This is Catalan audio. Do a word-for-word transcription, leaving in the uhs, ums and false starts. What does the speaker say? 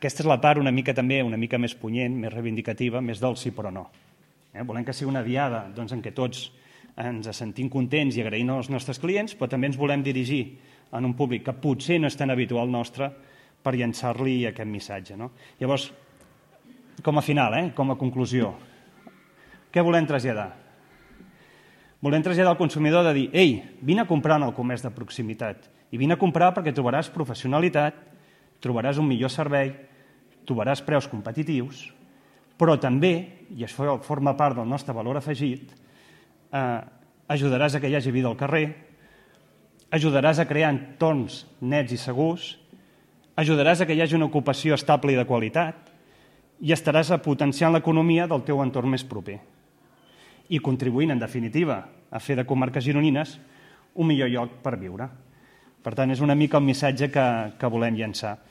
Aquesta és la part una mica també, una mica més punyent, més reivindicativa, més del sí però no. Eh? Volem que sigui una diada doncs, en què tots ens sentim contents i agraïm als nostres clients, però també ens volem dirigir en un públic que potser no és tan habitual nostre per llançar-li aquest missatge. No? Llavors, com a final, eh? com a conclusió, què volem traslladar? Volem traslladar al consumidor de dir ei, vine a comprar en el comerç de proximitat i vine a comprar perquè trobaràs professionalitat, trobaràs un millor servei, trobaràs preus competitius, però també, i això forma part del nostre valor afegit, eh, ajudaràs a que hi hagi vida al carrer, ajudaràs a crear entorns nets i segurs, ajudaràs a que hi hagi una ocupació estable i de qualitat i estaràs potenciant l'economia del teu entorn més proper i contribuint, en definitiva, a fer de comarques gironines un millor lloc per viure. Per tant, és una mica el missatge que, que volem llançar.